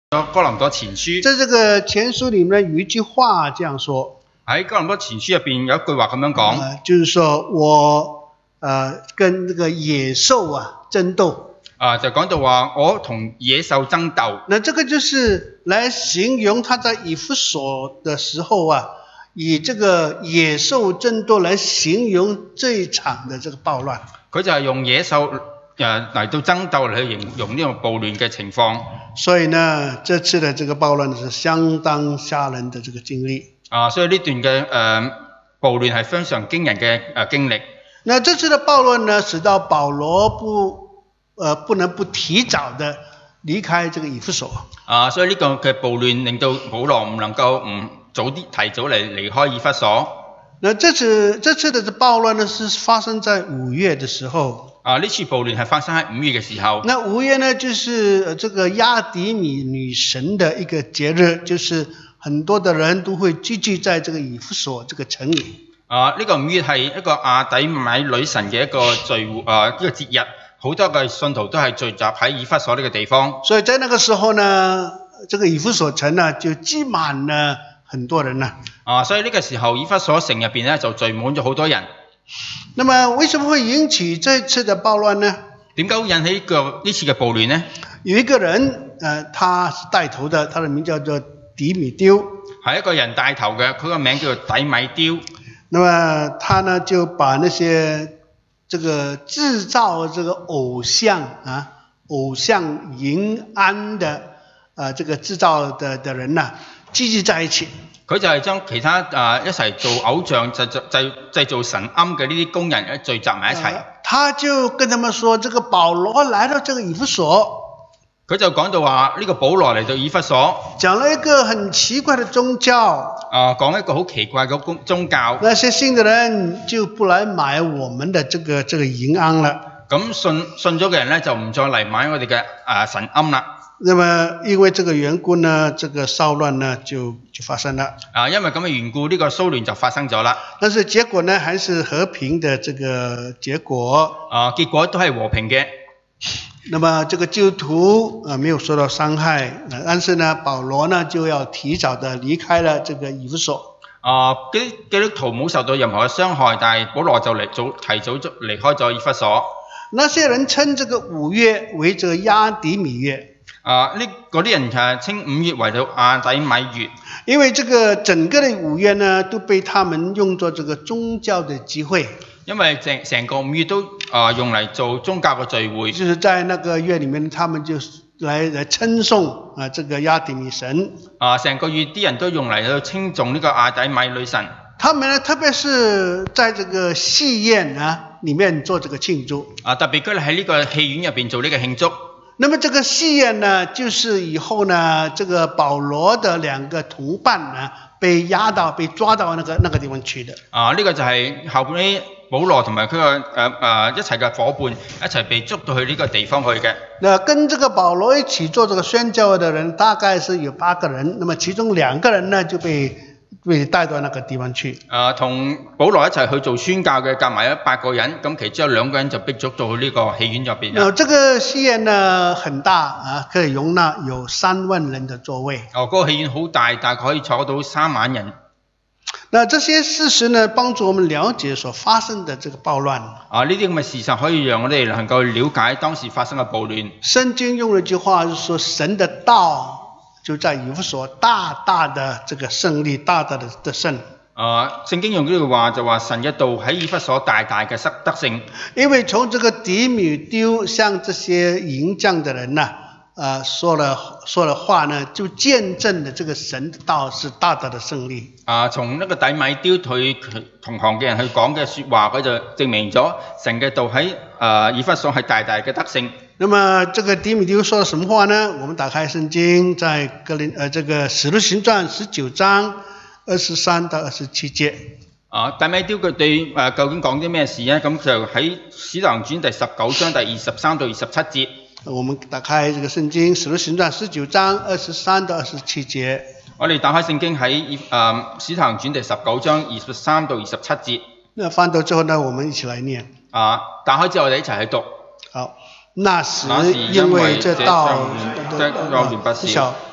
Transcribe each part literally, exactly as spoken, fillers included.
哥林多前書， 在这个前書裏面有一句話這樣說， 喺哥林多前書入邊有一句話咁樣講、 呃，就是說我呃跟這個野獸啊爭鬥。 啊，就講到話我同野獸爭鬥。 那這個就是來形容他在以弗所的時候啊，以這個野獸爭鬥來形容這一場的這個暴亂。 佢就係用野獸誒嚟到爭鬥嚟去形容呢個暴亂嘅情況。 所以呢，這次的這個暴亂是相當嚇人的這個經歷。 啊，所以呢段嘅誒、呃、暴亂係非常驚人嘅誒、呃、經歷。 那這次的暴亂呢，使到保羅不呃不能不提早的離開這個以弗所。啊， 所以呢個嘅暴亂令到保羅唔能夠唔早啲提早嚟離開以弗所。 那這次這次的這暴亂呢，是發生在五月的時候。 啊，呢次暴亂係發生喺五月嘅時候。 那五月呢，就是這個亞底米女神的一個節日，就是很多的人都會聚集在這個以弗所這個城裡。 啊，呢、這個五月係一個亞底米女神嘅一個聚會，啊，呢、這個節日，好多嘅信徒都係聚集喺以弗所呢個地方。 所以在那個時候呢，這個以弗所城呢就擠滿了很多人啦。 啊，所以呢個時候以弗所城入邊呢就聚滿咗好多人。 那麼為什麼會引起這次的暴亂呢？ 點解會引起呢個呢次嘅暴亂呢？ 有一個人，呃，他是帶頭的，他的名叫做底米丟。係一個人帶頭嘅，佢個名叫做底米丟。 那麼他呢就把那些這個製造這個偶像啊，偶像銀安的，呃，這個製造的的人呢、啊，聚集在一起。 佢就係將其他啊、呃、一齊做偶像製造製製造神龕嘅呢啲工人咧聚集埋一齊、呃。 他就跟他們說：這個保羅來到這個以弗所， 佢就講到話呢個保羅嚟到以弗所， 講了一個很奇怪的宗教。 啊、呃，講一個好奇怪嘅宗教。 那些信的人就不來買我們的這個這個銀龕了。 咁信信咗嘅人咧就唔再嚟買我哋嘅啊神龕啦。 那麼因為這個緣故呢，這個騷亂呢就就發生了。啊， 因為咁嘅緣故，呢、這個騷亂就發生咗啦。 但是結果呢，還是和平的這個結果。啊， 結果都係和平嘅。 那麼這個基督徒啊沒有受到傷害，但是呢，保羅呢就要提早的離開了這個以弗所。 啊，基基督徒冇受到任何嘅傷害，但係保羅就嚟早提早就離開咗以弗所。那些人稱這個五月為這個亞底米月。啊！呢嗰啲人係稱五月為到亞底米月， 因為這個整個的五月呢，都被他們用作這個宗教的聚會。 因為成成個五月都啊、呃、用嚟做宗教嘅聚會。 就是在那個月裏面，他們就來來稱頌啊這個亞底米神。 啊！成個月啲人都用嚟去稱頌呢個亞底米女神。 他們呢，特別是在這個戲院啊裏面做這個慶祝。 啊！特別佢哋喺呢個戲院入邊做呢個慶祝。 那麼這個戲院呢，就是以後呢，這個保羅的兩個同伴呢，被押到、被抓到那個那個地方去的。啊，呢、這個就係後邊啲保羅同埋佢個誒誒一齊嘅夥伴一齊被捉到去呢個地方去嘅。那跟這個保羅一起做這個宣教的人，大概是有八個人，那麼其中兩個人呢就被被帶到那個地方去。啊，同保羅一齊去做宣教嘅夾埋有八個人，咁其中有兩個人就被捉到去呢個戲院入邊。哦，這個戲院呢很大啊，可以容納有三萬人的座位。哦，嗰、那個戲院好大，大概可以坐到三萬人。那這些事實呢，幫助我們了解所發生的這個暴亂。啊，呢啲咁嘅事實可以讓我哋能夠了解當時發生嘅暴亂。聖經用了一句話，就是說神的道就在以弗所大大的這個勝利，大大的得勝。啊，聖經用呢句話就話神嘅道喺以弗所大大嘅得得勝。因為從這個底米丟向這些銀匠的人呢、啊，呃，說了說了話呢，就見證了這個神的道是大大的勝利。啊，從呢個底米丟對同行嘅人去講嘅說話，佢就證明咗神嘅道喺呃以弗所係大大嘅得勝。那麼這個底米丟說了什麼話呢？我們打開聖經，在哥林呃這個使徒行傳十九章二十三到二十七節。啊，底米丟佢對誒究竟講啲咩事呢？咁就喺使徒行傳第十九章第二十三到二十七節。我們打開這個聖經，使徒行傳十九章二十三到二十七節。我哋打開聖經喺誒使徒行傳第十九章二十三到二十七節。那翻到之後呢，我們一起來念。啊，打開之後我哋一齊去讀。好。那時因為這道不曉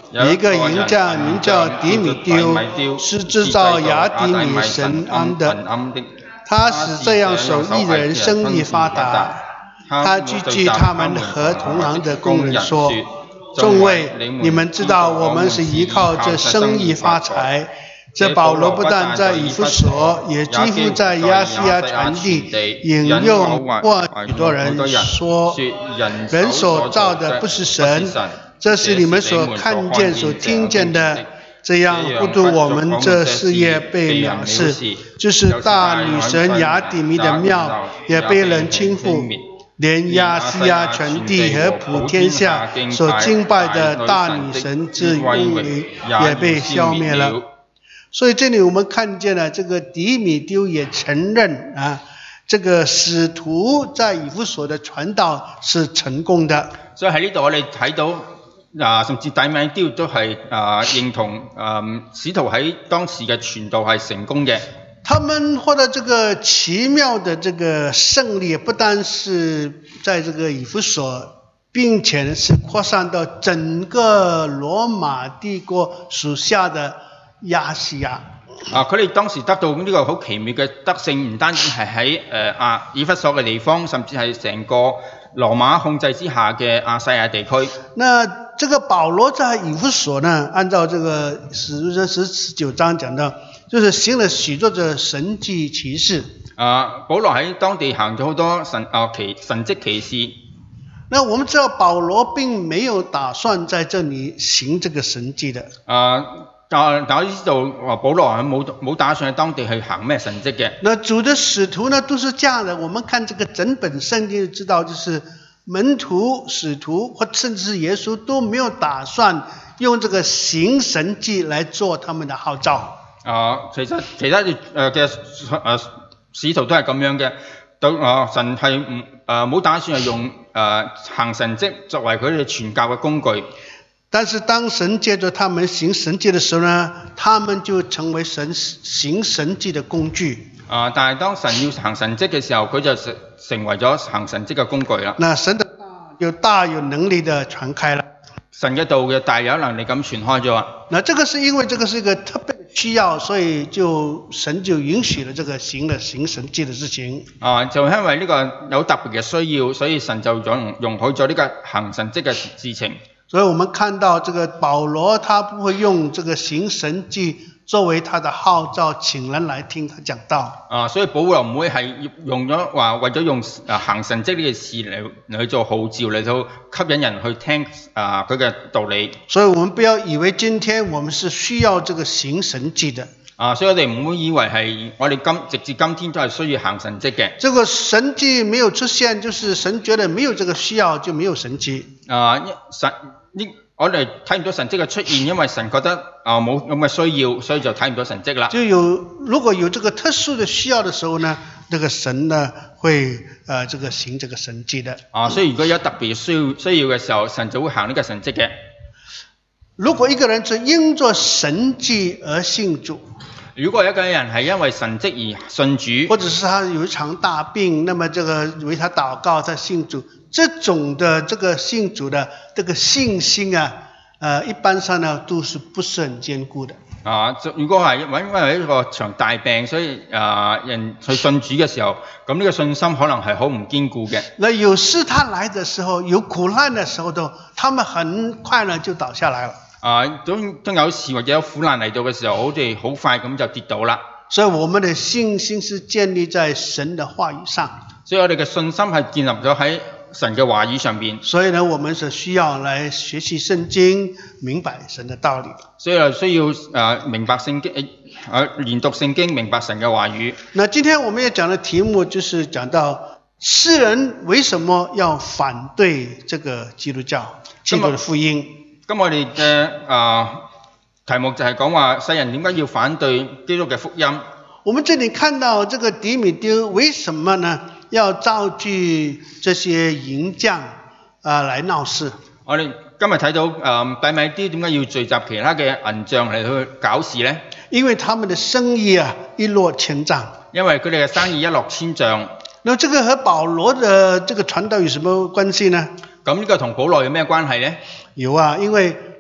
有一個銀匠名叫底米丟，是製造亞底米神龕的。他使這樣手藝的人生意發達。他聚集他們和同行的工人說：眾位，你們知道我們是依靠這生意發財。這保羅不但在以弗所，也幾乎在亞細亞全地引用過許多人說，人所造的不是神，這是你們所看見、所聽見的。這樣不獨我們這事業被藐視，就是大女神亞底米的廟也被人傾覆，連亞細亞全地和普天下所敬拜的大女神之名也被消滅了。所以這裏我們看見了，這個底米丟也承認啊，這個使徒在以弗所的傳道是成功的。 所以喺呢度我哋睇到啊，甚至底米丟都係啊認同啊使徒喺當時嘅傳道係成功嘅。 他們獲得這個奇妙的這個勝利，不單是在這個以弗所，並且是擴散到整個羅馬帝國屬下的亞細亞。 啊！佢哋當時得到呢個好奇妙嘅得勝，唔單止係喺誒亞以弗所嘅地方，甚至係成個羅馬控制之下嘅亞細亞地區。 那這個保羅在以弗所呢，按照這個使徒行傳十九章講到，就是行了許多的神蹟奇事。 啊！保羅喺當地行咗好多神啊奇神蹟奇事。 那我們知道保羅並沒有打算在這裡行這個神蹟的。 啊！但大家知道話保羅係冇冇打算喺當地去行咩神蹟嘅。 那主的使徒呢都是這樣的，我們看這個整本聖經就知道，就是門徒、使徒或甚至是耶穌都沒有打算用這個行神蹟來做他們的號召。啊， 其實其他誒嘅誒使徒都係咁樣嘅，都啊神係唔誒冇打算係用誒、呃、行神蹟作為佢哋傳教嘅工具。 但是當神借着他們行神蹟的時候呢，他們就成為神行神蹟的工具。 啊！但係當神要行神蹟嘅時候，佢就成成為咗行神蹟嘅工具啦。 那神的道就大有能力的傳開了。 神嘅道嘅大有能力咁傳開咗。 那這個是因為這個是一個特別的需要，所以就神就允許了這個行了行神蹟的事情。啊， 就因為呢個有特別嘅需要，所以神就容容許咗呢個行神蹟嘅事情。 所以我們看到這個保羅，他不會用這個行神蹟作為他的號召，請人來聽他講道。 啊，所以保羅唔會係用咗話為咗用啊行神蹟呢件事嚟嚟去做號召，嚟到吸引人去聽啊佢嘅道理。 所以我們不要以為今天我們是需要這個行神蹟的。 啊，所以我哋唔會以為係我哋今直至今天都係需要行神蹟嘅。 這個神蹟沒有出現，就是神覺得沒有這個需要，就沒有神蹟。 啊，神呢我哋睇唔到神蹟嘅出現，因為神覺得啊冇咁嘅需要，所以就睇唔到神蹟啦。 就有如果有這個特殊的需要的時候呢，這個神呢會呃這個行這個神蹟的。 啊，所以如果有特別需要需要嘅時候，神就會行呢個神蹟嘅。 如果一個人是因着神蹟而信主， 如果一個人係因為神蹟而信主， 或者是他有一場大病，那麼這個為他禱告再信主，這種的這個信主的這個信心啊，呃，一般上呢都是不是很堅固的。 啊，如果係因為一個場大病，所以啊人去信主嘅時候，咁呢個信心可能係好唔堅固嘅。 那有試探來的時候，有苦難的時候都，他們很快呢就倒下來了。啊， 當當有事或者有苦難嚟到嘅時候，我哋好快咁就跌倒啦。 所以我們的信心是建立在神的話語上。 所以我哋嘅信心係建立咗喺神嘅話語上邊。 所以呢，我們是需要來學習聖經，明白神的道理。 所以需要啊明白聖經，啊研讀聖經，明白神嘅話語。 那今天我們要講的題目就是講到世人為什麼要反對這個基督教、基督的福音。 咁我哋嘅啊題目就係講話世人點解要反對基督嘅福音。 我們這裡看到這個底米丟為什麼呢要召集這些銀匠啊來鬧事？ 我哋今日睇到誒底米丟點解要聚集其他嘅銀匠嚟去搞事呢？ 因為他們的生意啊一落千丈。 因為佢哋嘅生意一落千丈。 那這個和保羅的這個傳道有什麼關係呢？ 咁呢個同保羅有咩關係呢？ 有啊，因為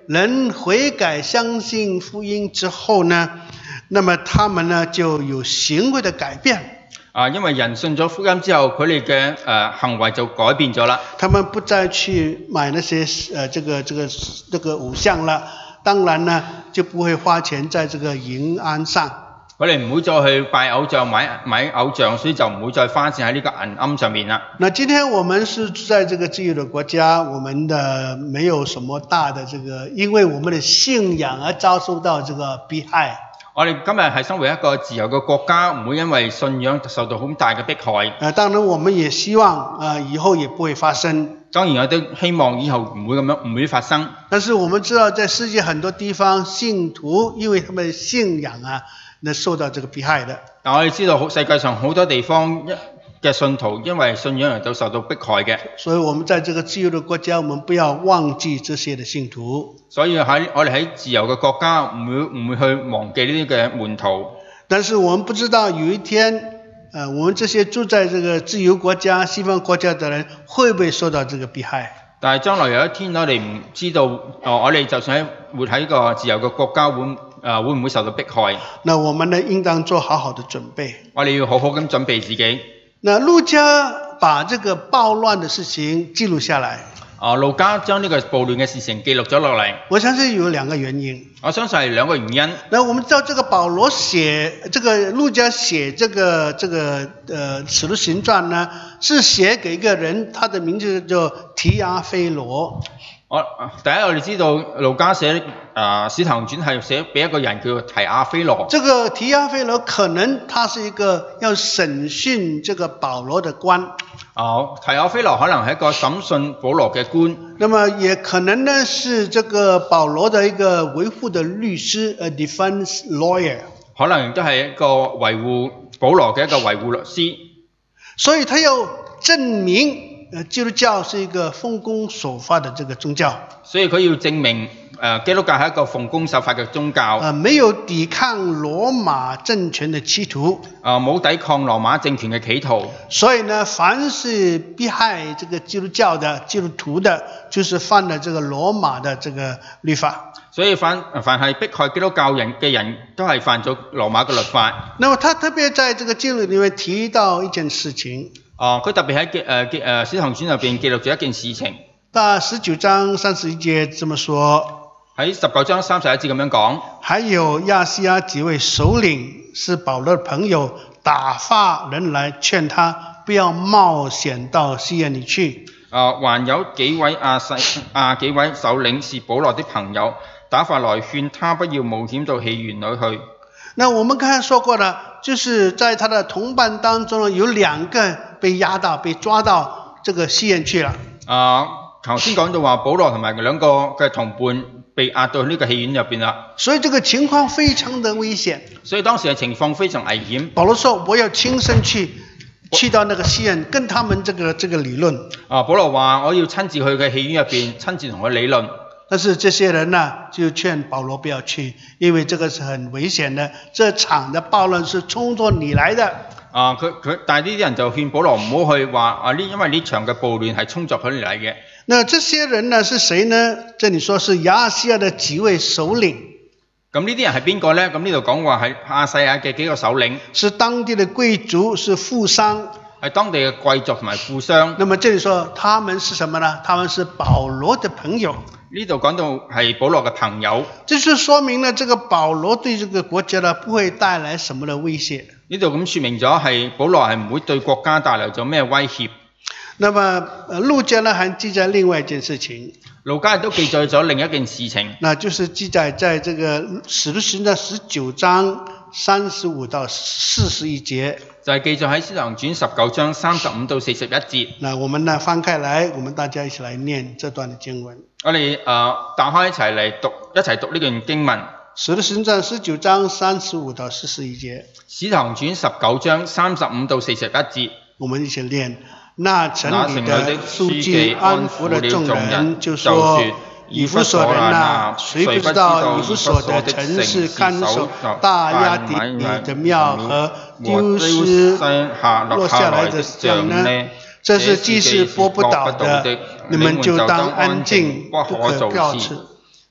人悔改相信福音之後呢，那麼他們呢就有行為的改變。 啊，因為人信咗福音之後，佢哋嘅誒行為就改變咗啦。 他們不再去買那些呃這個這個這個偶像了，當然呢就不會花錢在這個銀安上。 佢哋唔會再去拜偶像買買偶像，所以就唔會再花錢喺呢個銀龕上面啦。 那今天我們是在這個自由的國家，我們的沒有什麼大的這個，因為我們的信仰而遭受到這個迫害。 我哋今日係生活一個自由嘅國家，唔會因為信仰受到好大嘅迫害。 呃，當然我們也希望呃以後也不會發生。 當然我都希望以後唔會咁樣，唔會發生。 但是我們知道在世界很多地方，信徒因為他們的信仰啊，那受到這個迫害的。 但我哋知道世界上好多地方嘅信徒因為信仰而都受到迫害嘅。 所以我們在這個自由的國家，我們不要忘記這些的信徒。 所以喺我哋喺自由嘅國家，唔會唔會去忘記呢啲嘅門徒。 但是我們不知道有一天，呃，我們這些住在這個自由國家、西方國家的人，會不會受到這個迫害？ 但係將來有一天，我哋唔知道，哦，我哋就算喺活喺個自由嘅國家，會誒、呃、會唔會受到迫害？ 那我們呢，應當做好好的準備。 我哋要好好咁準備自己。 那路加把這個暴亂的事情記錄下來。 啊，路加將呢個暴亂嘅事情記錄咗落嚟。 我相信有兩個原因。 我相信係兩個原因。 那我們知道這個保羅寫，這個路加寫這個這個呃《使徒行傳》呢，是寫給一個人，他的名字叫提阿非羅。 我第一我哋知道路加寫啊《使徒行傳》係寫俾一個人叫提阿非羅。 這個提阿非羅可能他是一個要審訊這個保羅的官。 哦，提阿非羅可能係一個審訊保羅嘅官。 那麼也可能呢是這個保羅的一個維護的律師 ，a defense lawyer。 可能亦都係一個維護保羅嘅一個維護律師。 所以他要證明，呃，基督教是一個奉公守法的這個宗教。 所以佢要證明，誒、呃、基督教係一個奉公守法嘅宗教。 呃，沒有抵抗羅馬政權的企圖。 啊、呃，冇抵抗羅馬政權嘅企圖。 所以呢，凡是迫害這個基督教的基督徒的，就是犯了這個羅馬的這個律法。 所以凡凡係迫害基督教人嘅人都係犯咗羅馬嘅律法。 那麼他特別在這個經歷裏面提到一件事情。 哦，佢特別喺誒誒《使徒行傳》入邊記錄咗一件事情。 到十九章三十一節這麼說。 喺十九章三十一節咁樣講。還有亞西亞幾位首領是保羅的朋友，打發人來勸他不要冒險到西園裏去。 啊，還有幾位亞西亞幾位首領是保羅的朋友，打發來勸他不要冒險到戲園裏去。 那我們剛才說過了，就是在他的同伴當中有兩個被押到、被抓到這個西園去了。啊， 頭先講到話保羅同埋兩個嘅同伴被押到呢個戲院入邊啦。 所以這個情況非常的危險。 所以當時嘅情況非常危險。 保羅說：我要親身去，去到那個戲院，跟他們這個這個理論。 啊，保羅話：我要親自去嘅戲院入邊，親自同佢理論。 但是這些人呢，就勸保羅不要去，因為這個是很危險的。這場的暴亂是衝着你來的。 啊，佢佢，但係呢啲人就勸保羅唔好去，話啊呢，因為呢場嘅暴亂係衝着佢嚟嘅。 那這些人呢是誰呢？這裡說是亞西亞的幾位首領。 咁呢啲人係邊個呢？咁呢度講話係亞西亞嘅幾個首領。 是當地的貴族，是富商。 係當地嘅貴族同埋富商。 那麼這裡說他們是什麼呢？他們是保羅的朋友。 呢度講到係保羅嘅朋友。 這就說明了這個保羅對這個國家呢不會帶來什麼的威脅。 呢度咁說明咗係保羅係唔會對國家帶來咗咩威脅。那麼路加呢還記載另外一件事情。 路加亦都記載咗另一件事情。 那就是記載在這個使徒行傳的十九章三十五到四十一節。 就係記載喺《使徒行傳》十九章三十五到四十一節。 那我們呢翻開來，我們大家一起來念這段的經文。 我哋誒、呃、打開一齊嚟讀，一齊讀呢段經文。 使徒行傳十九章三十五到四十一節。 使徒行傳十九章三十五到四十一節。 我們一起念。那城裏的書記安撫了眾人，就說：以弗所人啊，誰不知道以弗所的城市看守大押底米的廟和丟失落下來的像呢？這是祭司撥不倒的，你們就當安靜，不可造次。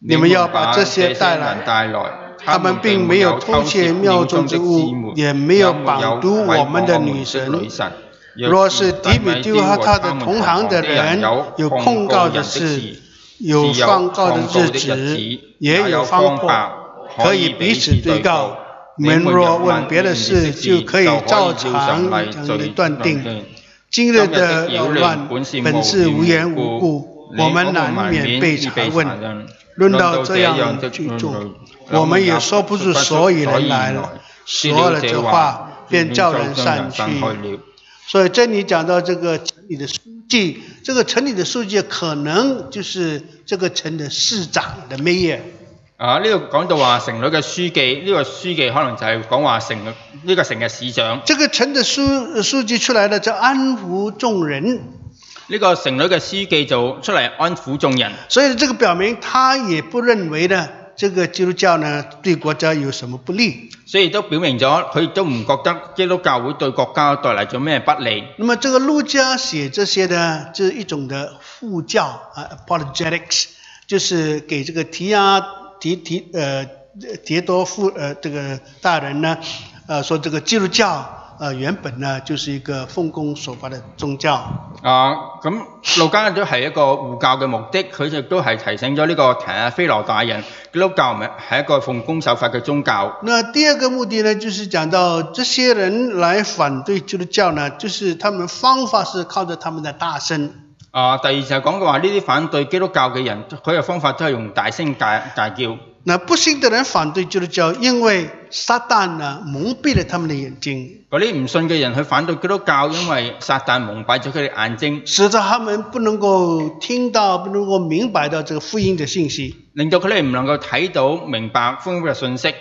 你們要把這些帶來，他們並沒有偷竊廟中之物，也沒有綁毒我們的女神。若是底米丟和他的同行的人有控告的事，有放告的日子，也有方法，可以彼此對告。你們若問別的事，就可以照常的斷定。今日的擾亂本是無緣無故，我們難免被查問。論到這樣舉重，我們也說不出所以然來了。說了這話，便叫人散去。所以這裡講到這個城裡的書記，這個城裡的書記可能就是這個城的市長的 mayor。 啊，呢度講到話城裏嘅書記，呢、這個書記可能就係講話城呢、這個城嘅市長。 這個城的書書記出來了，就安撫眾人。 呢個城裏嘅書記就出嚟安撫眾人。 所以這個表明他也不認為呢，這個基督教呢對國家有什麼不利。 所以都表明咗，佢亦都唔覺得基督教會對國家帶來咗咩不利。 那麼這個路加寫這些呢，就是一種的護教啊 ，apologetics， 就是給這個提亞提提呃提多夫呃這個大人呢，呃說這個基督教。呃，原本呢就是一個奉公守法的宗教。 啊，咁路加都係一個護教嘅目的，佢亦都係提醒咗呢個提阿非羅大人，基督教咪係一個奉公守法嘅宗教。 那第二個目的呢，就是講到這些人來反對基督教呢，就是他們方法是靠着他們的大聲。 啊，第二就係講嘅話，呢啲反對基督教嘅人，佢嘅方法都係用大聲大大叫。 那不信的人反對基督教，因為撒旦呢蒙蔽了他們的眼睛。 嗰啲唔信嘅人去反對基督教，因為撒旦蒙蔽咗佢哋眼睛， 使得他們不能夠聽到、不能夠明白到這個福音的信息， 令到佢哋唔能夠睇到明白福音嘅信息。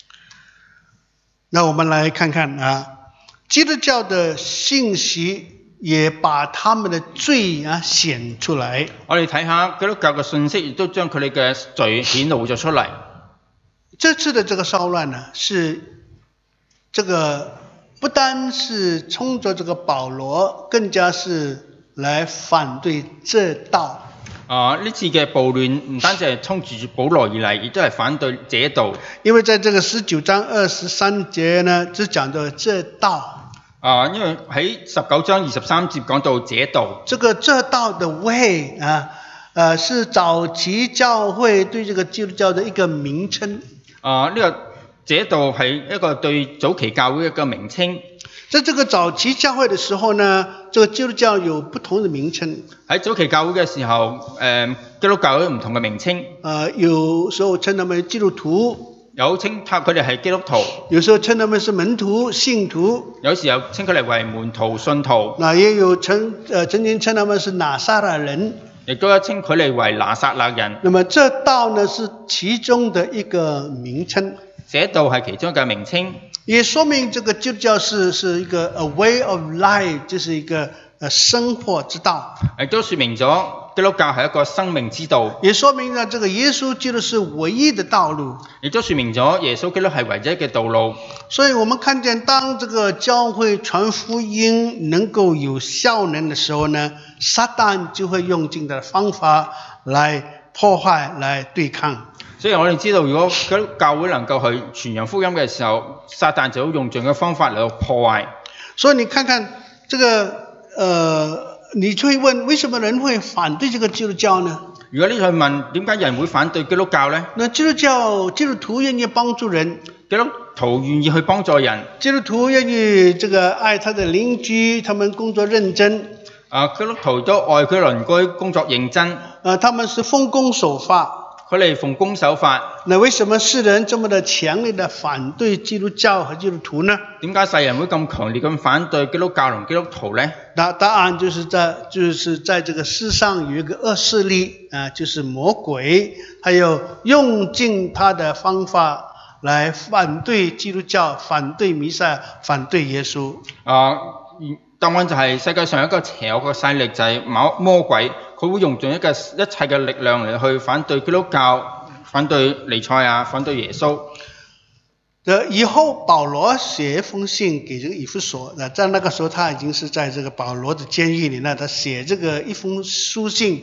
那我們來看看啊，基督教的信息也把他們的罪啊顯出來。 我哋睇下基督教嘅信息，亦都將佢哋嘅罪顯露咗出嚟。 這次的這個騷亂呢，是這個不單是衝着這個保羅，更加是來反對這道。 啊！呢次嘅暴亂唔單止係衝住保羅而嚟，亦都係反對這道。因為在這個十九章二十三節呢，就講到這道。 啊，因為喺十九章二十三節講到這道。 這個這道的 way 啊，呃，是早期教會對這個基督教的一個名稱。 啊，呢、這個這道係一個對早期教會一個名稱。 在這個早期教會的時候呢，這個基督教有不同的名稱。 喺早期教會嘅時候，誒、呃，基督教有唔同嘅名稱。 呃，有時候稱他們基督徒， 有稱他佢哋係基督徒。 有時候稱他們是門徒、信徒。 有時候稱佢哋為門徒、信徒。 那也有稱，呃，曾經稱他們是拿撒勒人。 亦都有稱佢哋為拿撒勒人。 那麼這道呢是其中的一個名稱。 這道係其中一個名稱。 也說明這個基督教是是一個 a way of life，就是一個呃生活之道。 亦都說明咗基督教係一個生命之道。 也說明了這個耶穌基督是唯一的道路。 亦都說明咗耶穌基督係唯一嘅道路。 所以我們看見當這個教會傳福音能夠有效能的時候呢，撒旦就會用盡的方法來破壞、來對抗。 所以我哋知道，如果教會能夠去傳揚福音嘅時候，撒旦就會用盡嘅方法嚟到破壞。 所以你看看這個，呃，你就會問，為什麼人會反對這個基督教呢？ 如果你去問，點解人會反對基督教呢？ 那基督教，基督徒願意幫助人， 基督徒願意去幫助人， 基督徒願意這個愛他的鄰居，他們工作認真。 啊，基督徒都愛佢鄰居，工作認真。 啊，他們是奉公守法。 佢哋奉公守法。 那為什麼世人這麼的強烈的反對基督教和基督徒呢？ 點解世人會咁強烈咁反對基督教同基督徒呢？ 答答案就是在就是在這個世上有一個惡勢力啊，就是魔鬼，還有用盡他的方法來反對基督教、反對彌賽、反對耶穌。啊， 答案就係世界上一個邪惡嘅勢力就係魔魔鬼。佢會用盡一個一切嘅力量嚟去反對基督教、反對彌賽亞、反對耶穌。 以後保羅寫一封信給這個以弗所，在那個時候他已經是在這個保羅的監獄裏呢，他寫這個一封書信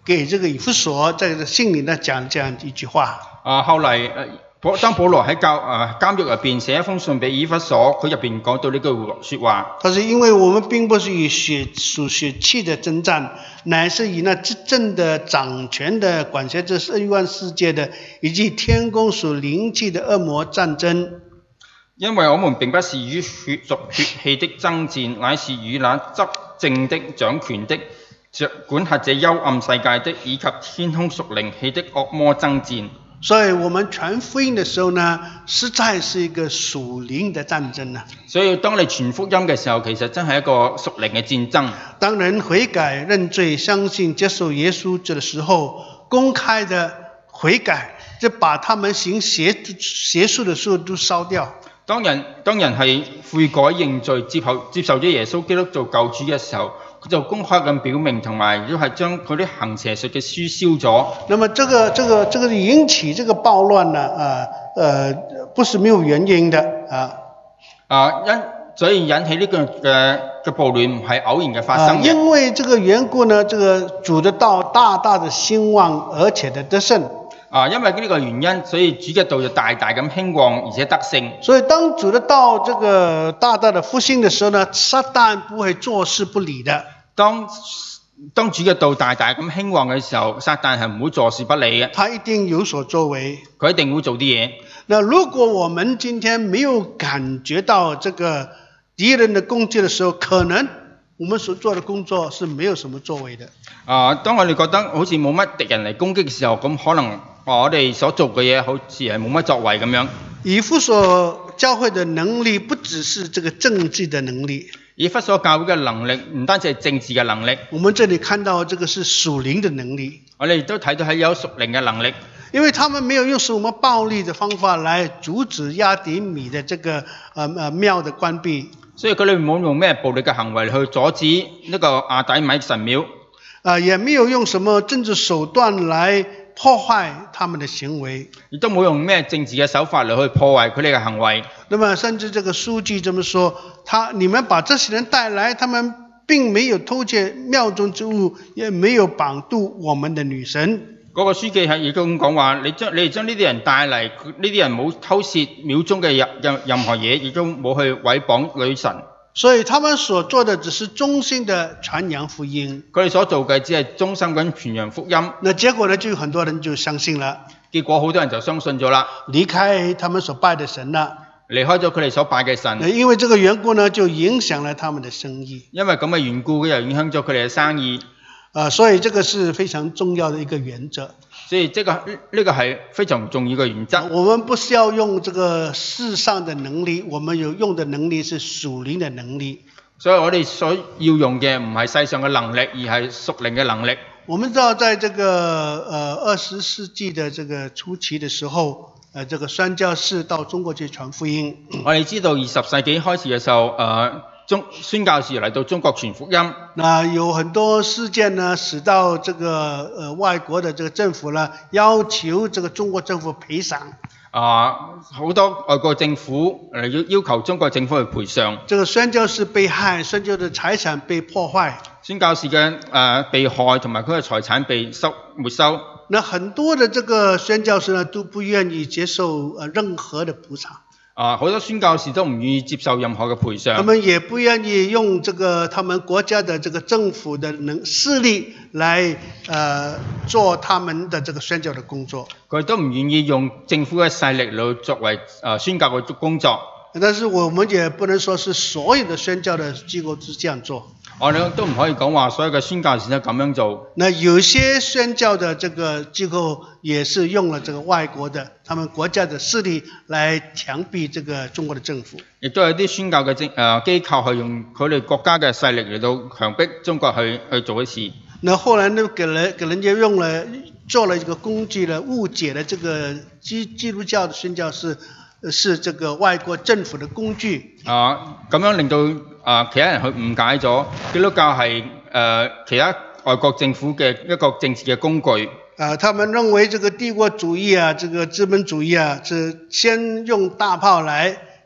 給這個以弗所在這個信裏呢講這樣一句話。 啊，後嚟誒，當保羅喺教誒監獄入邊寫一封信俾以弗所，佢入邊講到呢句説話。 他說：因為我們並不是以血屬血氣的爭戰，乃是以那執政的、掌權的、管轄這億萬世界的，以及天宮屬靈氣的惡魔戰爭。 因為我們並不是與血屬血氣的爭戰，乃是與那執政的、掌權的、管轄這幽暗世界的，以及天空屬靈氣的惡魔爭戰。 所以我們傳福音的時候呢，實在是一個屬靈的戰爭啊。 所以當你傳福音嘅時候，其實真係一個屬靈嘅戰爭。 當人悔改、認罪、相信、接受耶穌嘅時候，公開的悔改，就把他們行邪邪術的時候都燒掉。 當人當人係悔改認罪，接受接受咗耶穌基督做救主嘅時候，佢就公開咁表明，同埋都係將嗰啲行邪術嘅書燒咗。 那麼這個這個這個引起這個暴亂呢？啊，呃，不是沒有原因的啊。 啊，因所以引起呢個嘅嘅暴亂唔係偶然嘅發生嘅。 因為這個緣故呢，這個主的道大大的興旺，而且的得勝。 啊，因為呢個原因，所以主嘅道就大大咁興旺，而且得勝。 所以當主的道這個大大的復興的時候呢，撒旦不會坐視不理的。當當主嘅道大大咁興旺嘅時候，撒旦係唔會坐視不理嘅。 他一定有所作為， 佢一定會做啲嘢。 那如果我們今天沒有感覺到這個敵人的攻擊的時候，可能我們所做的工作是沒有什麼作為的。 啊，當我哋覺得好似冇乜敵人嚟攻擊嘅時候，咁可能我哋所做嘅嘢好似係冇乜作為咁樣。 以弗所教會的能力不只是這個政治的能力， 以弗所教會嘅能力唔單止係政治嘅能力。 我們這裡看到這個是屬靈的能力。 我哋都睇到係有屬靈嘅能力。 因為他們沒有用什麼暴力的方法來阻止押底米的這個呃呃廟的關閉。 所以佢哋冇用咩暴力嘅行為去阻止呢個押底米神廟。 啊，也沒有用什麼政治手段來破壞他們的行為， 亦都冇用咩政治嘅手法嚟去破壞佢哋嘅行為。 那麼甚至這個書記這麼說，他你們把這些人帶來，他們並沒有偷竊廟中之物，也沒有綁渡我們的女神。 嗰個書記係亦都咁講話，你將你哋將呢啲人帶嚟，呢啲人冇偷竊廟中嘅任任任何嘢，亦都冇去毀謗女神。 所以他們所做的只是忠心的傳揚福音。 佢哋所做嘅只係忠心咁傳揚福音。 那結果呢，就有很多人就相信了。 結果好多人就相信咗啦， 離開他們所拜的神了。 離開咗佢哋所拜嘅神。 因為這個緣故呢，就影響了他們的生意。 因為咁嘅緣故，又影響咗佢哋嘅生意。 啊，所以這個是非常重要的一個原則。 所以這個呢、這個係非常重要嘅原則。 我們不是要用這個世上的能力，我們有用的能力是屬靈的能力。 所以我哋所要用嘅唔係世上嘅能力，而係屬靈嘅能力。 我們知道，在這個呃二十世紀的這個初期的時候，呃，這個宣教士到中國去傳福音。 我哋知道二十世紀開始嘅時候，呃中宣教士嚟到中國傳福音， 那有很多事件呢，使到這個呃外國的這個政府呢，要求這個中國政府賠償。 啊，好多外國政府嚟要要求中國政府去賠償。 這個宣教士被害，宣教的財產被破壞。宣教士嘅誒被害同埋佢嘅財產被收沒收。 那很多的這個宣教士呢，都不願意接受呃任何的補償。 啊，好多宣教士都唔願意接受任何嘅賠償。 他們也不願意用這個他們國家的這個政府的能勢力來呃做他們的這個宣教的工作。 佢都唔願意用政府嘅勢力嚟作為誒宣教嘅工作。 但是我們也不能說是所有的宣教的機構都這樣做。 我哋都唔可以講話所有嘅宣教士都咁樣做。 那有些宣教的這個機構也是用了這個外國的他們國家的勢力來強逼這個中國的政府。 亦都有啲宣教嘅政誒機構係用佢哋國家嘅勢力嚟到強迫中國去去做一事。 那後來呢，給人給人家用了做了一個工具呢，誤解了這個基基督教的宣教是是這個外國政府的工具。 啊，咁樣令到啊其他人去誤解咗基督教係誒、呃、其他外國政府嘅一個政治嘅工具。 啊，他們認為這個帝國主義啊，這個資本主義啊，是先用大炮來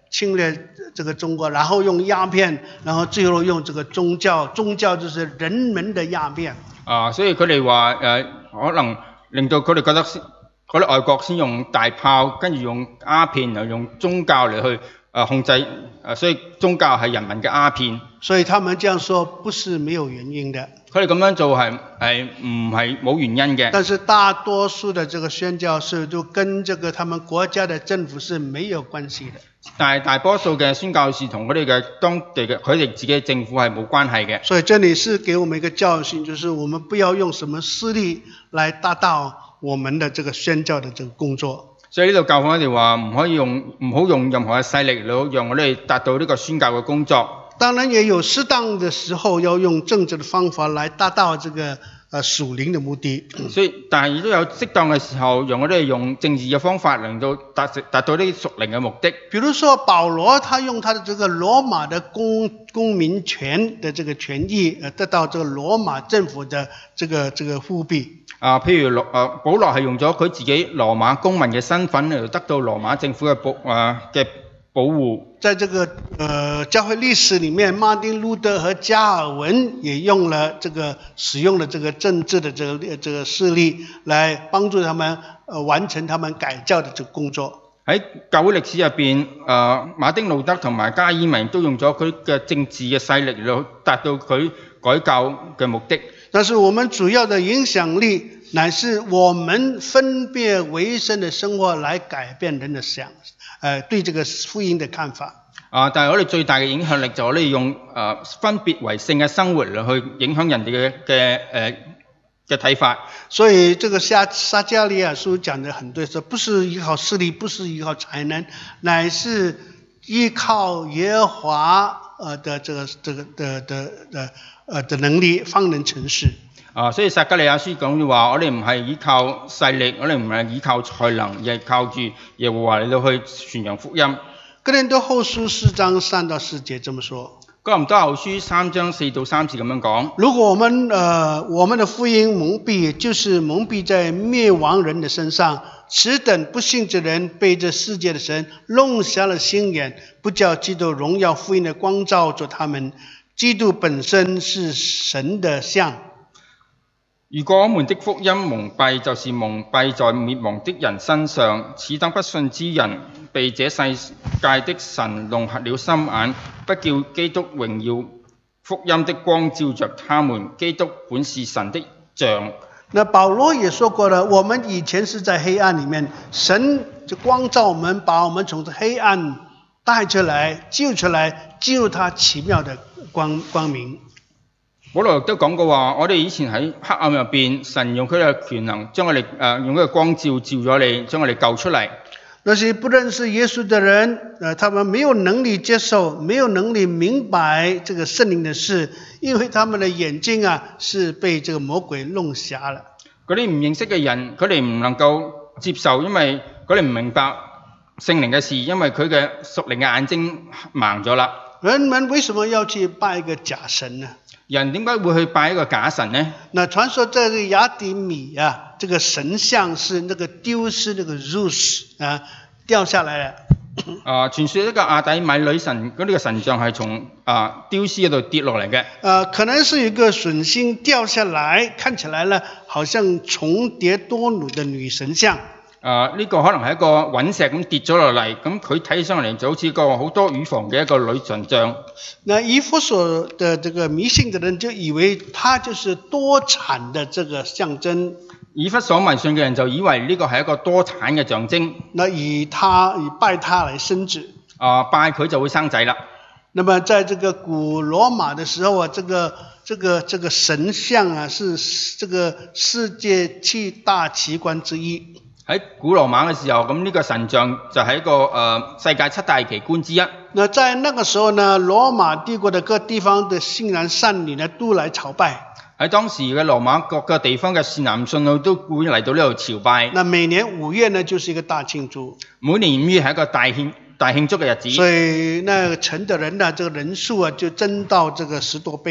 侵略这个中國，然後用鴉片，然後最後用這個宗教，宗教就是人們的鴉片。 啊，所以佢哋話誒，可能令到佢哋覺得嗰啲外國先用大炮，跟住用鴉片，又用宗教嚟去誒控制誒，所以宗教係人民嘅鴉片。 所以他們這樣說不是沒有原因的。 佢哋咁樣做係係唔係冇原因嘅。 但是大多數的這個宣教士都跟這個他們國家的政府是沒有關係的。 但係大多數嘅宣教士同佢哋嘅當地嘅佢哋自己嘅政府係冇關係嘅。 所以這裡是給我們一個教訓，就是我們不要用什麼勢力來達到我們的這個宣教的這個工作。 所以呢度教訓我哋話唔可以用唔好用任何嘅勢力嚟讓我哋達到呢個宣教嘅工作。 當然也有適當的時候要用政治的方法來達到這個呃屬靈的目的。 所以但係亦都有適當嘅時候，讓我哋用政治嘅方法嚟到達達到呢啲屬靈嘅目的。 比如說保羅他用他的這個羅馬的公公民權的這個權益，呃得到這個羅馬政府的這個這個護庇。 啊，譬如羅啊保羅係用咗佢自己羅馬公民嘅身份嚟得到羅馬政府嘅保啊嘅保護。 在這個呃教會歷史裡面，馬丁路德和加爾文也用了這個使用了這個政治的這個這個勢力來幫助他們呃完成他們改教的這個工作。 喺教會歷史入邊，誒馬丁路德同埋加爾文都用咗佢嘅政治嘅勢力嚟達到佢改教嘅目的。 但是我們主要的影響力乃是我們分別為聖的生活來改變人的想，呃對這個福音的看法。 啊！但係我哋最大嘅影響力就係我哋用誒、呃、分別為聖嘅生活嚟去影響人哋嘅嘅誒嘅睇法。 所以這個撒撒迦利亞書講得很對，說不是依靠勢力，不是依靠才能，乃是依靠耶和華呃的這個這個的的的呃的能力方能成事。 啊，所以撒迦利亞書講嘅話，我哋唔係依靠勢力，我哋唔係依靠才能，而係靠住耶和華嚟到去傳揚福音。 哥林多後書四章三到四節這麼說。 哥林多後書三章四到三節咁樣講。 如果我們呃我們的福音蒙蔽，就是蒙蔽在滅亡人的身上，此等不信之人被這世界的神弄瞎了心眼，不叫基督榮耀福音的光照着他們。基督本身是神的像。 如果我們的福音蒙蔽，就是蒙蔽在滅亡的人身上，此等不信之人被這世界的神弄瞎了心眼，不叫基督榮耀福音的光照着他們。基督本是神的像。 那保羅也說過了，我們以前是在黑暗裡面，神就光照我們，把我們從這黑暗帶出來、救出來，進入他奇妙的光光明。 保羅都講過話，我哋以前喺黑暗入邊，神用佢嘅權能將我哋誒、呃、用佢嘅光照照咗你，將我哋救出嚟。 那些不認識耶穌的人，呃，他們沒有能力接受，沒有能力明白這個聖靈的事，因為他們的眼睛啊是被這個魔鬼弄瞎了。 嗰啲唔認識嘅人，佢哋唔能夠接受，因為佢哋唔明白聖靈嘅事，因為佢嘅屬靈嘅眼睛盲咗啦。 人們為什麼要去拜一個假神呢？ 人點解會去拜一個假神呢？ 那傳說這個雅典米啊，這個神像是那個丟失那個 Zeus 啊掉下來了。 啊，傳說呢個雅典米女神嗰呢個神像係從啊丟失嗰度跌落嚟嘅。 呃，可能是一個筍星掉下來，看起來呢，好像重疊多乳的女神像。 啊！呢、這個可能係一個隕石咁跌咗落嚟，咁佢睇起上嚟就好似個好多乳房嘅一個女神像。 那以弗所的這個迷信的人就以為它就是多產的這個象徵。 以弗所迷信嘅人就以為呢個係一個多產嘅象徵。 那以他以拜他來生子。 啊，拜佢就會生仔啦。 那麼在這個古羅馬的時候啊，這個這個這個神像啊，是這個世界七大奇觀之一。 喺古羅馬嘅時候，咁呢個神像就係一個誒、呃、世界七大奇觀之一。 那在那個時候呢，羅馬帝國的各地方的信男信女呢，都來朝拜。 喺當時嘅羅馬各個地方嘅信男信女都會嚟到呢度朝拜。 那每年五月呢，就是一個大慶祝。 每年五月係一個大慶大慶祝嘅日子。 所以那個城的人呢，這個人數啊，就增到這個十多倍了。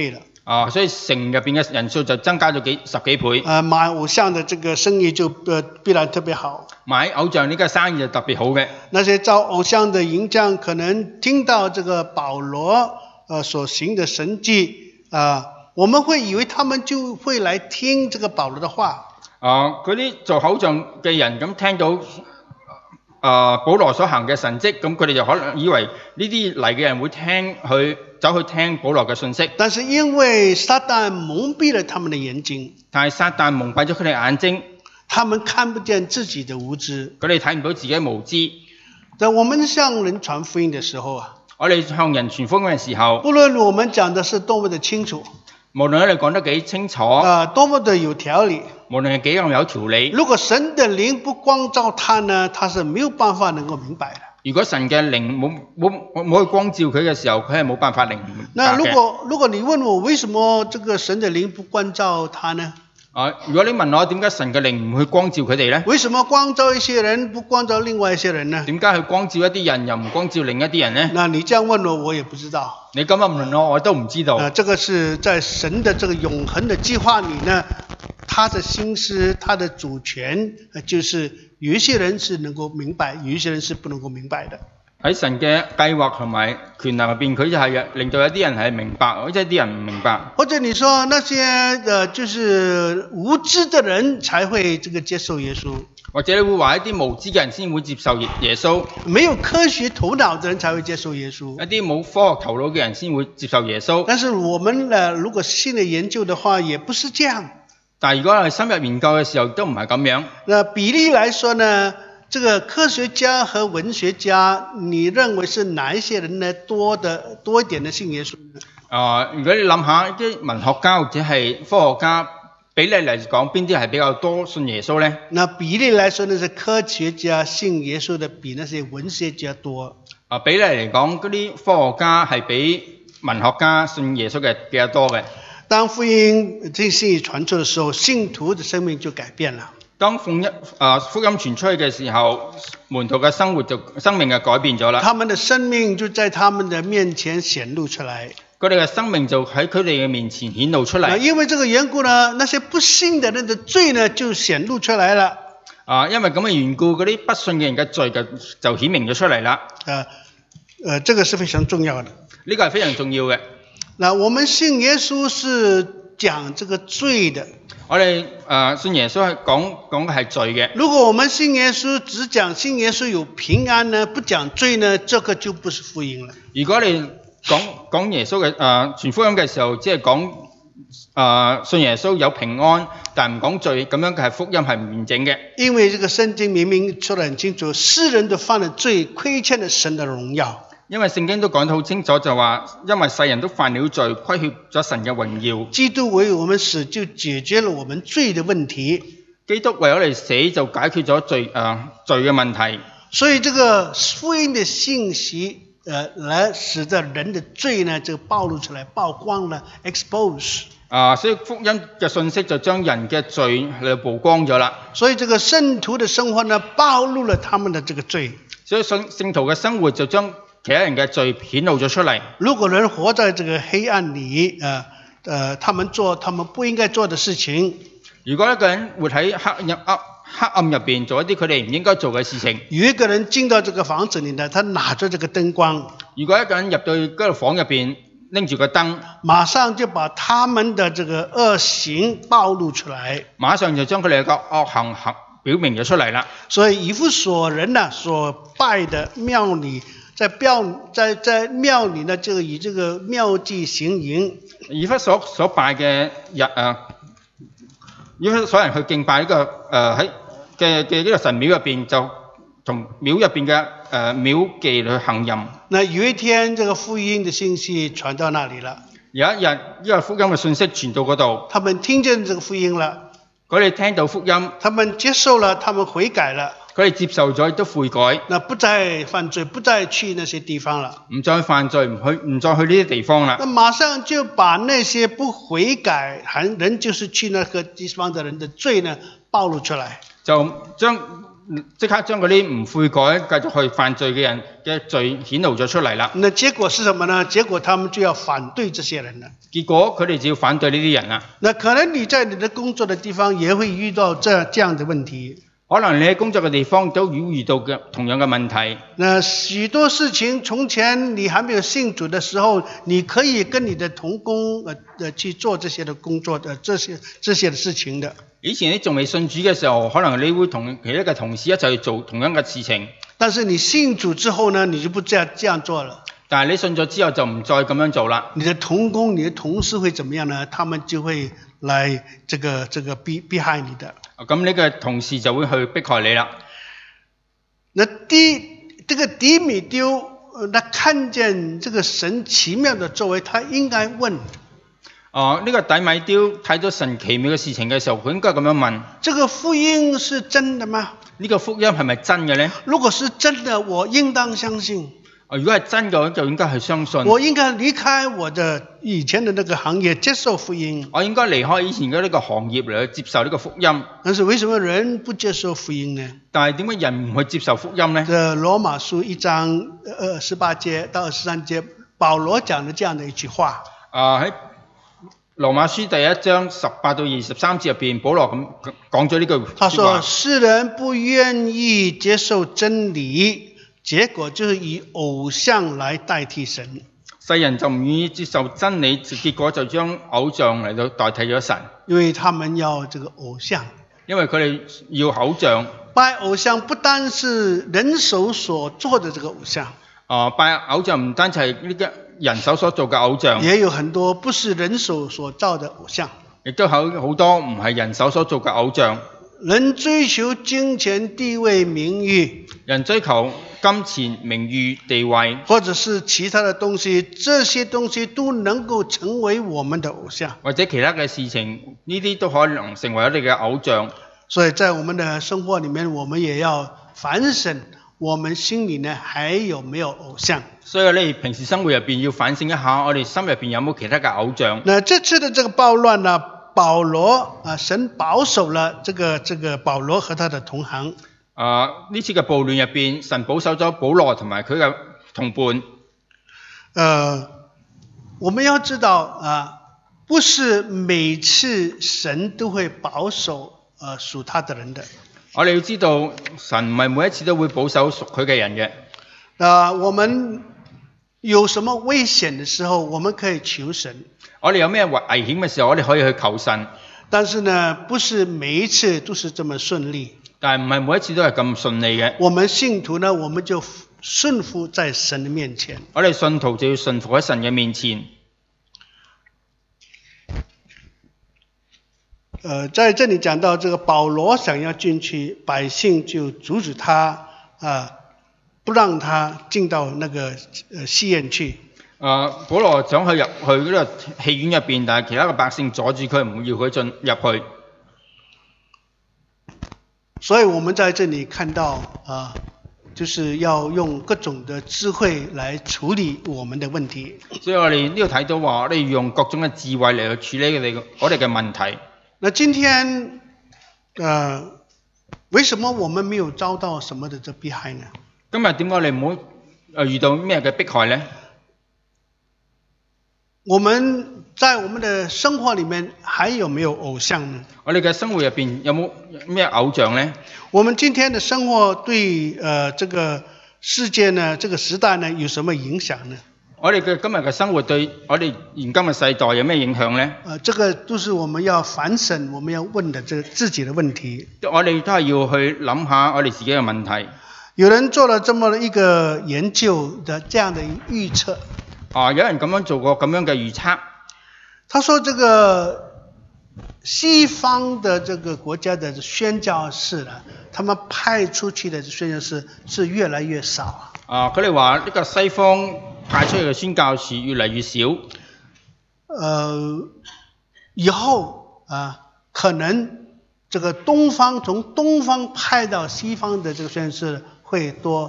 啊，所以城入邊嘅人數就增加咗幾十幾倍。 呃，買偶像的這個生意就呃必然特別好。 買偶像呢個生意就特別好嘅。 那些造偶像的銀匠可能聽到這個保羅呃所行的神蹟啊、呃，我們會以為他們就會來聽這個保羅的話。 啊，嗰啲做偶像嘅人咁聽到啊保羅所行嘅神蹟，咁佢哋就可能以為呢啲嚟嘅人會聽佢。走去聽保羅嘅信息， 但是因為撒旦蒙蔽了他們的眼睛， 但係撒旦蒙蔽咗佢哋眼睛， 他們看不見自己的無知， 佢哋睇唔到自己嘅無知。 在我們向人傳福音的時候啊， 我哋向人傳福音嘅時候， 無論我們講的是多麼的清楚， 無論我哋講得幾清楚， 啊、呃，多麼的有條理， 無論係幾咁有條理， 如果神的靈不光照他呢，他是沒有辦法能夠明白的。 如果神嘅靈冇冇冇去光照佢嘅時候，佢係冇辦法明白嘅。 那如果如果你問我為什麼這個神的靈不光照他呢？ 啊，如果你問我點解神嘅靈唔去光照佢哋呢？ 為什麼光照一些人不光照另外一些人呢？ 點解去光照一啲人又唔光照另一啲人呢？ 那你這樣問我，我也不知道。 你咁樣問我，我都唔知道。 啊，這個是在神的這個永恆的計劃裏呢，他的心思，他的主權，就是有一些人是能夠明白，有一些人是不能夠明白的。 喺神嘅計劃同埋權能入邊，佢就係令到有啲人係明白，或者啲人唔明白。 或者你說那些呃，就是無知的人才會這個接受耶穌。 或者你會話一啲無知嘅人先會接受耶穌。 沒有科學頭腦的人才會接受耶穌。 一啲冇科學頭腦嘅人先會接受耶穌。 但是我們呢，如果細的研究的話，也不是這樣。 但係如果係深入研究嘅時候，都唔係咁樣。 那比例來說呢，這個科學家和文學家，你認為是哪一些人呢多的多一點的信耶穌呢？啊、 呃，如果你諗下啲文學家或者係科學家比例嚟講，邊啲係比較多信耶穌呢？ 那比例來說呢，是科學家信耶穌的比那些文學家多。 啊，比例嚟講，嗰啲科學家係比文學家信耶穌嘅比較多嘅。 當福音這信息傳出的時候，信徒的生命就改變了。 當福音啊福音傳出去嘅時候，門徒嘅生活就生命就改變咗啦。 他們的生命就在他們的面前顯露出來。 佢哋嘅生命就喺佢哋嘅面前顯露出嚟。 因為這個緣故呢，那些不信的人的罪呢就顯露出來了。 啊，因為咁嘅緣故，嗰啲不信嘅人嘅罪就就顯明咗出嚟啦。 呃，呃，這個是非常重要的。 呢個係非常重要嘅。 那我們信耶穌是講這個罪的。 我哋誒、呃、信耶穌係講講嘅係罪嘅。 如果我們信耶穌只講信耶穌有平安呢，不講罪呢，這個就不是福音了。 如果你講講耶穌嘅誒傳福音嘅時候，即係講誒信耶穌有平安，但唔講罪，咁樣嘅係福音係唔完整嘅。 因為這個聖經明明說得很清楚，世人都犯了罪，虧欠了神的榮耀。因為聖經都講得好清楚，就話因為世人都犯了罪，虧欠咗神嘅榮耀。基督為我們死，就解決了我們罪的問題。基督為我哋死，就解決咗罪誒、呃、罪嘅問題。所以這個福音的信息，呃，來使得人的罪呢就暴露出來，曝光了 ，expose。啊，所以福音嘅信息就將人嘅罪嚟曝光咗啦。所以這個聖徒的生活呢，暴露了他們的這個罪。所以信聖徒嘅生活就將其他人嘅罪顯露咗出嚟。如果人活在這個黑暗裏，呃呃，他們做他們不應該做的事情。如果一個人活喺黑暗黑暗入邊做一啲佢哋唔應該做嘅事情。有一個人進到這個房子裏呢，他拿着這個燈光。如果一個人入到嗰個房入邊拎住個燈，馬上就把他們的這個惡行暴露出來。馬上就將佢哋嘅惡行行表明咗出嚟啦。所以以弗所人呢所拜的廟裏。在廟在在廟裏呢，就以這個廟祭行淫。以弗所所拜嘅日啊，以弗所人去敬拜呢、這個誒喺嘅嘅呢個神廟入邊，就同廟入邊嘅誒廟妓去行淫。那有一天，這個福音的信息傳到那裏了。有一日，呢個福音嘅信息傳到嗰度，他們聽見這個福音了，佢哋聽到福音，他們接受了，他們悔改了。佢哋接受咗都悔改，那不再犯罪，不再去那些地方了。唔再犯罪，唔去唔再去呢啲地方啦。那馬上就把那些不悔改，還人就是去那個地方的人的罪呢，暴露出來。就將即刻將嗰啲唔悔改、繼續去犯罪嘅人嘅罪顯露咗出嚟啦。 那結果是什麼呢？結果他們就要反對這些人了。 結果佢哋就要反對呢啲人啦。 那可能你在你的工作的地方也會遇到這這樣的問題。 可能你喺工作嘅地方都會遇到嘅同樣嘅問題。 那許多事情，從前你還沒有信主的時候，你可以跟你的同工呃呃去做這些的工作的這些這些的事情的。 以前你仲未信主嘅時候，可能你會同其他嘅同事一齊去做同樣嘅事情。 但是你信主之後呢，你就不這樣這樣做了。 但係你信咗之後就唔再咁樣做啦。 你的同工、你的同事會怎麼樣呢？他們就會來這個這個逼逼害你的。 咁呢個同事就會去迫害你啦。 那第這個底米丟，他看見這個神奇妙的作為，他應該問。 哦，呢個底米丟睇咗神奇妙嘅事情嘅時候，佢應該咁樣問： 這個福音是真的嗎？ 呢個福音係咪真嘅呢？ 如果是真的，我應當相信。 如果係真嘅，就應該係相信。 我應該離開我的以前的那個行業，接受福音。 我應該離開以前嘅呢個行業嚟去接受呢個福音。 但是為什麼人不接受福音呢？ 但係點解人唔去接受福音呢？ 這羅馬書一章二十八節到二十三節，保羅講的這樣的一句話。 啊喺羅馬書第一章十八到二十三節入邊，保羅咁講咗呢句話。 他說：世人不願意接受真理，結果就是以偶像來代替神。 世人就唔願意接受真理，結果就將偶像嚟到代替咗神。 因為他們要這個偶像， 因為佢哋要偶像。 拜偶像不單是人手所做的這個偶像。 啊，拜偶像唔單止係呢個人手所做嘅偶像， 也有很多不是人手所造的偶像。 亦都有好多唔係人手所做嘅偶像。 人追求金錢、地位、名譽， 人追求金錢、名譽、地位， 或者是其他的東西，這些東西都能夠成為我們的偶像。 或者其他嘅事情，呢啲都可能成為我哋嘅偶像。 所以在我們的生活裏面，我們也要反省，我們心裏呢還有沒有偶像？ 所以你平時生活入邊要反省一下，我哋心入邊有冇其他嘅偶像？ 那這次的這個暴亂呢，保羅啊，神保守了這個這個保羅和他的同行。 啊，呢次嘅暴亂入邊，神保守咗保羅同埋佢嘅同伴。 呃，我們要知道啊，不是每次神都會保守呃屬他的人的。 我哋要知道，神唔係每一次都會保守屬佢嘅人嘅。 啊，我們有什麼危險的時候，我們可以求神。 我哋有咩危險嘅時候，我哋可以去求神。 但是呢，不是每一次都是這麼順利。 但係唔係每一次都係咁順利嘅。 我們信徒呢，我們就順服在神的面前。 我哋信徒就要順服喺神嘅面前。 呃，在這裡講到這個保羅想要進去，百姓就阻止他啊、呃，不讓他進到那個呃戲院去。啊、 呃，保羅想去入去嗰個戲院入邊，但係其他嘅百姓阻住佢，唔要佢進入去。 所以我們在這裡看到啊、呃，就是要用各種的智慧來處理我們的問題。 所以我哋呢度睇到話，我哋要用各種嘅智慧嚟去處理佢哋我哋嘅問題。 那今天，呃，為什麼我們沒有遭到什麼的這迫害呢？ 今日點解你唔好遇到咩嘅迫害呢？ 我們在我們的生活裡面還有沒有偶像呢？ 我哋嘅生活入邊有冇咩偶像呢？ 我們今天的生活對呃這個世界呢，這個時代呢，有什麼影響呢？ 我哋嘅今日嘅生活對我哋現今嘅世代有咩影響呢？ 呃，這個都是我們要反省、我們要問的這自己的問題。 我哋都係要去諗下我哋自己嘅問題。 有人做了這麼一個研究的這樣的預測。 啊，有人咁樣做過咁樣嘅預測。 他說這個西方的這個國家的宣教士呢，他們派出去的宣教士是越來越少。 啊，佢哋話呢個西方派出去嘅宣教士越嚟越少。 呃，以後啊，可能這個東方從東方派到西方的這個宣教士會多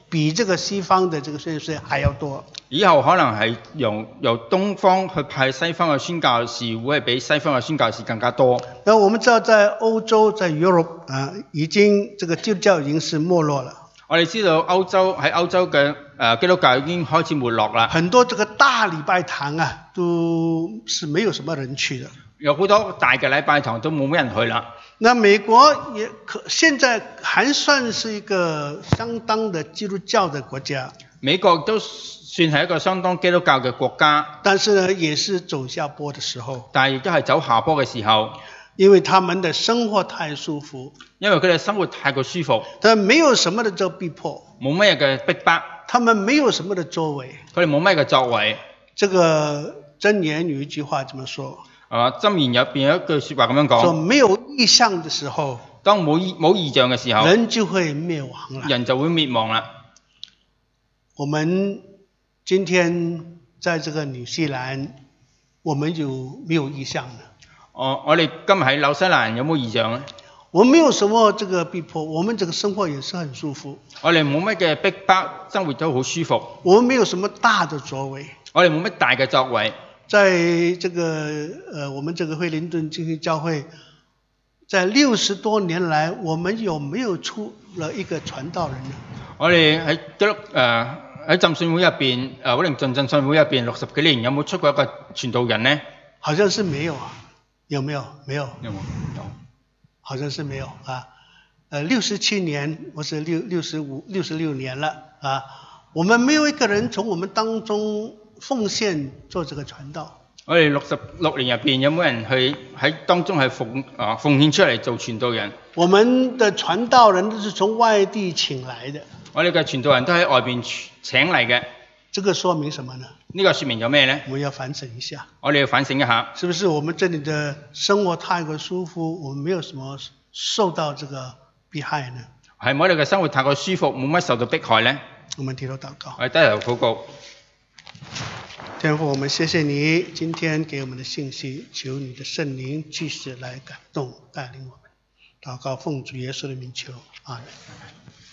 比這個西方的這個宣教士還要多。 以後可能係由由東方去派西方嘅宣教士，會係比西方嘅宣教士更加多。 那我們知道，在歐洲，在 Europe 啊，已經這個基督教已經是沒落了。 我哋知道歐洲喺歐洲嘅誒基督教已經開始沒落啦。 很多這個大禮拜堂啊，都是沒有什麼人去的。 有好多大嘅禮拜堂都冇咩人去啦。 那美國也可現在還算是一個相當的基督教的國家。 美國都算係一個相當基督教嘅國家。 但是呢，也是走下坡的時候。 但係亦都係走下坡嘅時候。 因為他們的生活太舒服。 因為佢哋生活太過舒服。 但沒有什麼的做逼迫。 冇咩嘅逼迫。 他們沒有什麼的作為。 佢哋冇咩嘅作為。 這個箴言有一句話這麼說。 啊，箴言入邊有一句説話咁樣講。 說沒有異象的時候。 當冇異冇異象嘅時候。 人就會滅亡了。 人就會滅亡啦。 我們今天在這個紐西蘭，我們有沒有異象呢？ 哦，我哋今日喺紐西蘭有冇異象呢？ 我們沒有什麼這個逼迫，我們這個生活也是很舒服。 我哋冇乜嘅逼迫，生活都好舒服。 我們沒有什麼大的作為。 我哋冇乜大嘅作為。 在這個呃，我們這個惠靈頓浸信教會，在六十多年來，我們有沒有出了一個傳道人呢？ 我哋喺基督誒喺浸信會入邊，誒惠靈頓浸信會入邊六十幾年，有冇出過一個傳道人呢？ 好像是沒有啊。有沒有？沒有。 有冇？有。 好像是沒有啊。呃，六十七年，或是六六十五、六十六年了啊。我們沒有一個人從我們當中奉獻做這個傳道。 我哋六十六年入邊有冇人去喺當中係奉啊奉獻出嚟做傳道人？ 我們的傳道人都是從外地請來的。我哋嘅傳道人都喺外邊請嚟嘅。 這個說明什麼呢？ 呢個說明咗咩呢？ 我們要反省一下。 我哋要反省一下， 是不是我們這裡的生活太過舒服，我們沒有什麼受到這個迫害呢？ 係我哋嘅生活太過舒服，冇乜受到迫害呢？ 我們低頭禱告。 我哋低頭禱告。 天父，我們謝謝你今天給我們的信息，求你的聖靈繼續來感動帶領我們。禱告奉主耶穌的名求，阿門。